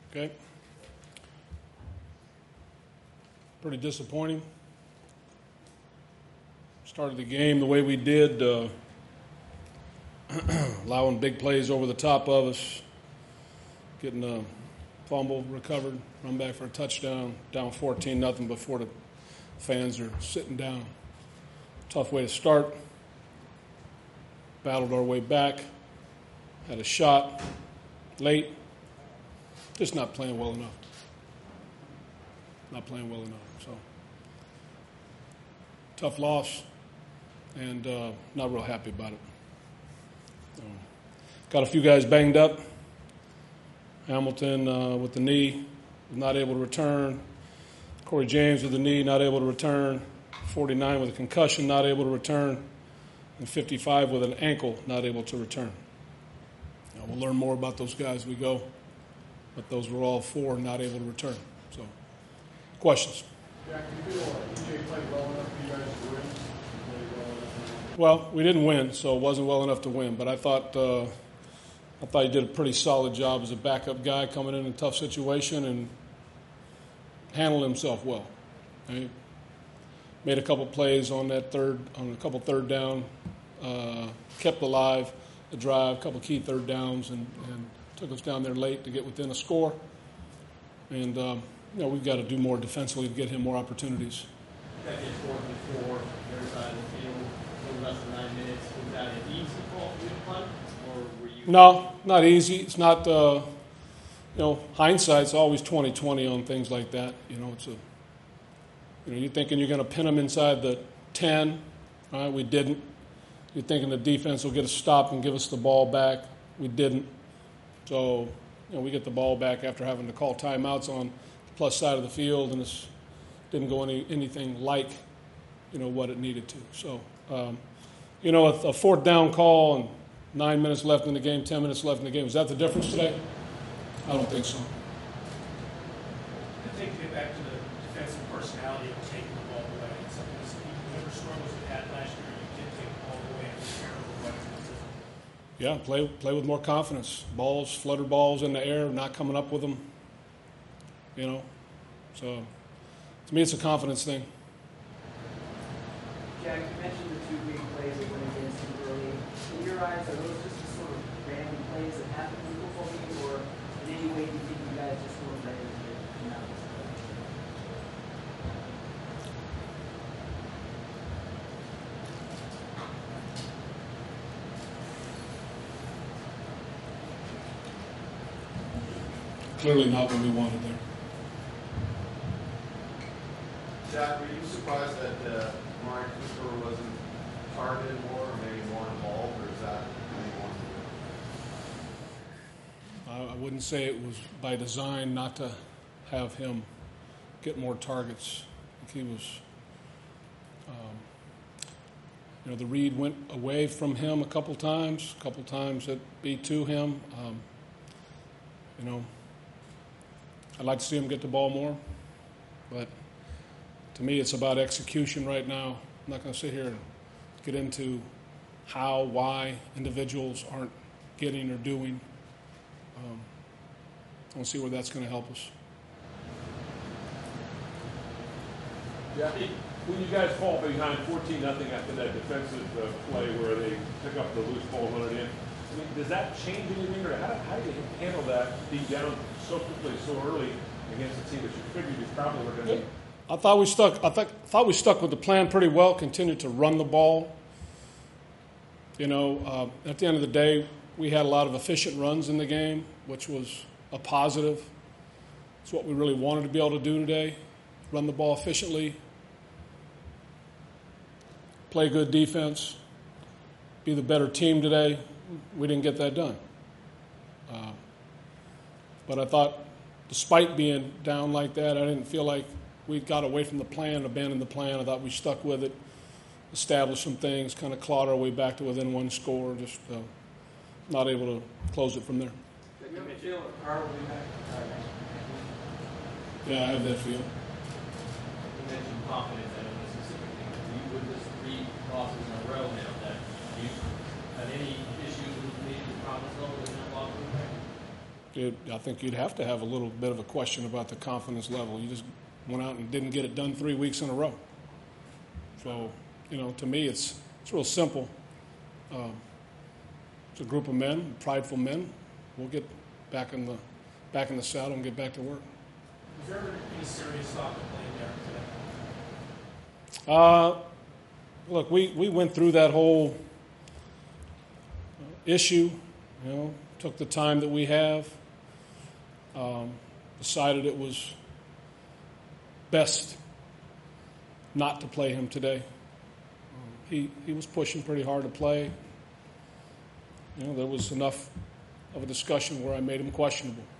Okay. Pretty disappointing. Started the game the way we did, allowing big plays over the top of us, getting a fumble recovered, run back for a touchdown, down 14-0 before the fans are sitting down. Tough way to start. Battled our way back, had a shot late, just not playing well enough. Not playing well enough. So, tough loss, and not real happy about it. Got a few guys banged up. Hamilton with the knee, not able to return. Corey James with the knee, not able to return. 49 with a concussion, not able to return. And 55 with an ankle, not able to return. We'll learn more about those guys as we go, but those were all four not able to return. So, questions? Jack, do you feel like EJ played well enough for you guys to win? Well, we didn't win, so it wasn't well enough to win. But I thought he did a pretty solid job as a backup guy coming in a tough situation and handled himself well. Right? Made a couple plays on a couple third down, kept alive the drive, a couple key third downs, and took us down there late to get within a score. And we've got to do more defensively to get him more opportunities. That gets 4th and 4, their side of the field, a little less than 9 minutes. Was that an easy call for you to punt, or were you? No, not easy. It's not. Hindsight's always 20/20 on things like that. You're thinking you're going to pin them inside the 10. Right? We didn't. You're thinking the defense will get a stop and give us the ball back. We didn't. So, we get the ball back after having to call timeouts on the plus side of the field, and it didn't go anything like, what it needed to. So, a fourth down call and 9 minutes left in the game, 10 minutes left in the game. Is that the difference today? I don't think so. I think to get back to the defensive personality of taking the ball away. You never struggles with that last year. You did take the ball away and be terrible. Yeah, play with more confidence. Balls, flutter balls in the air, not coming up with them. So to me, it's a confidence thing. Jack, you mentioned the two big plays that went against you early. In your eyes, are those just the sort of random plays that happen in the football game, or in any way do you think you guys just weren't ready to come out? Clearly not what we wanted there. Jack, were you surprised that Amari Cooper wasn't targeted more, or maybe more involved, or is that how you wanted to do it? I wouldn't say it was by design not to have him get more targets. I think he was, the read went away from him a couple times it beat to him. I'd like to see him get the ball more, but to me it's about execution right now. I'm not going to sit here and get into how, why individuals aren't getting or doing. I don't see where that's going to help us. Yeah, when you guys fall behind 14-0 after that defensive play where they pick up the loose ball, run it in, does that change anything, or how do you handle that being down so quickly, so early against a team that you figured you probably were going to be? I thought we stuck with the plan pretty well. Continued to run the ball. At the end of the day, we had a lot of efficient runs in the game, which was a positive. It's what we really wanted to be able to do today: run the ball efficiently, play good defense, be the better team today. We didn't get that done. But I thought, despite being down like that, I didn't feel like we got away from the plan, abandoned the plan. I thought we stuck with it, established some things, kind of clawed our way back to within one score, just not able to close it from there. Do you feel that Carl will be back? Yeah, I have that feel. You mentioned confidence in a specific thing. With this 3 losses in a row now, that you had any issues with the confidence level in that locker room? I think you'd have to have a little bit of a question about the confidence level. You just went out and didn't get it done 3 weeks in a row. So, to me, it's real simple. It's a group of men, prideful men. We'll get back in the saddle and get back to work. Was there ever any serious thought to playing there today? Look, we went through that whole issue, took the time that we have, decided it was best not to play him today. He was pushing pretty hard to play. There was enough of a discussion where I made him questionable.